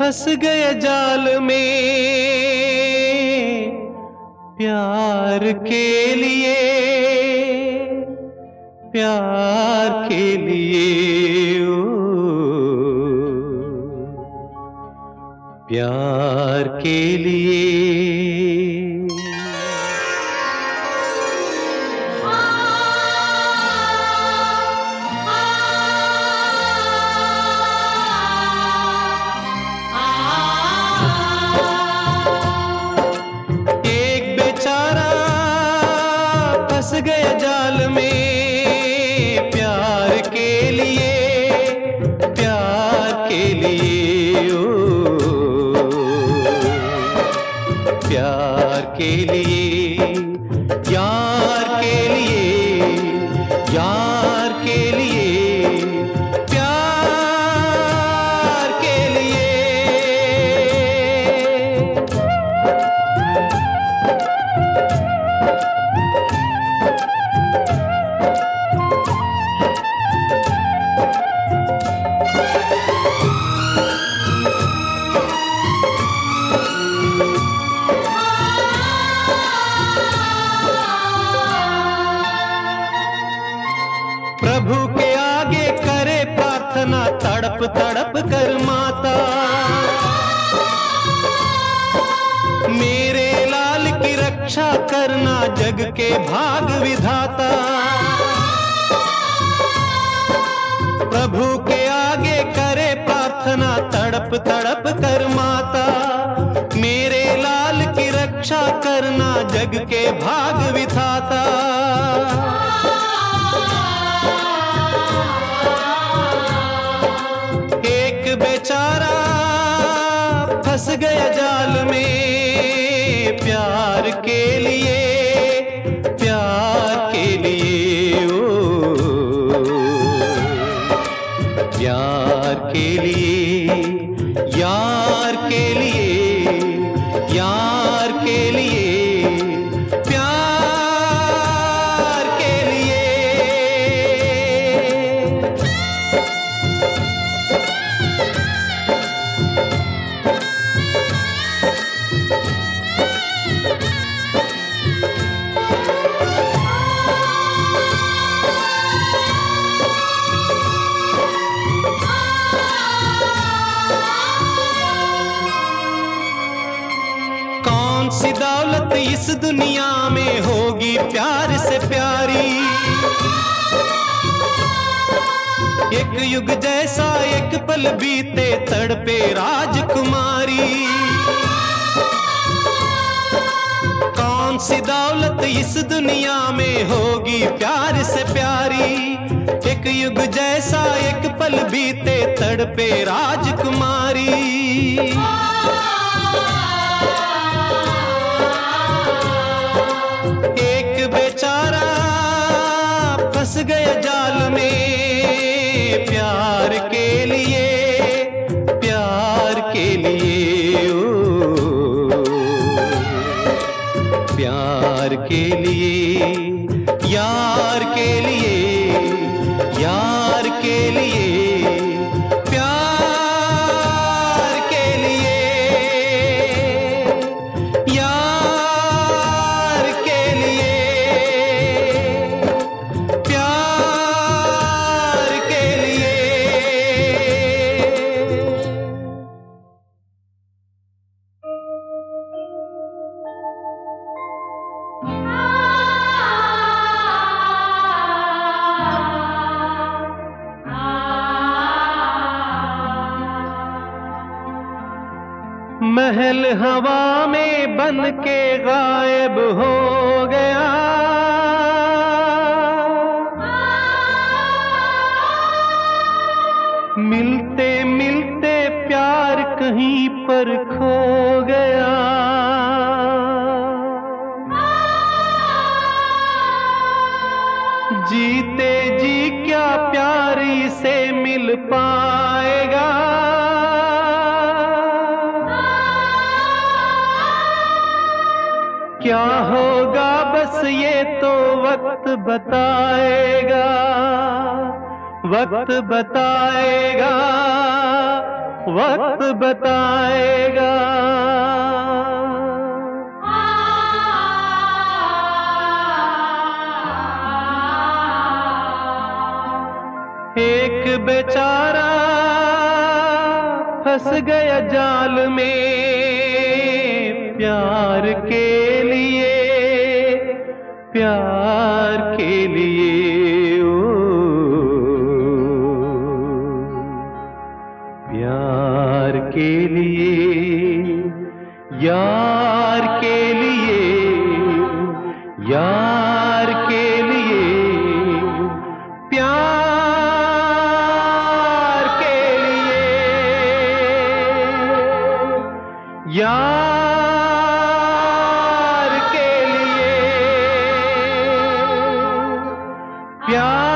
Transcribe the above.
फंस गए जाल में प्यार के लिए, प्यार के लिए, ओ प्यार के लिए। फंस गया जाल में प्यार के लिए, प्यार के लिए, ओ प्यार के लिए, यार के लिए, यार के लिए, प्यार के लिए। प्रभु के आगे करे प्रार्थना तड़प तड़प कर माता, मेरे लाल की रक्षा करना जग के भाग विधाता। प्रभु के आगे करे प्रार्थना तड़प तड़प कर माता, मेरे लाल की रक्षा करना जग के भाग विधाता। बेचारा फंस गया जाल में प्यार के लिए, प्यार के लिए, ओ प्यार के लिए, यार के लिए, यार के लिए, प्यार के लिए। कौन सी दौलत इस दुनिया में होगी प्यार से प्यारी, एक युग जैसा एक पल बीते तड़पे राजकुमारी। कौन सी दौलत इस दुनिया में होगी प्यार से प्यारी, एक युग जैसा एक पल बीते तड़पे राजकुमारी। बेचारा फंस गया जाल में प्यार के लिए, प्यार के लिए, ओ प्यार के लिए, यार के लिए, यार के लिए, प्यार के लिए, यार के लिए, प्यार के लिए। महल हवा में बन के गायब हो गया, मिलते मिलते प्यार कहीं पर खो गया। जीते जी क्या प्यार इसे मिल पाएगा, क्या होगा बस ये तो वक्त बताएगा, वक्त बताएगा, वक्त बताएगा। एक बेचारा फंस गया जाल में प्यार के लिए, प्यार के लिए, ओ प्यार के लिए, यार के लिए, यार के लिए, प्यार के लिए, यार के लिए, प्यार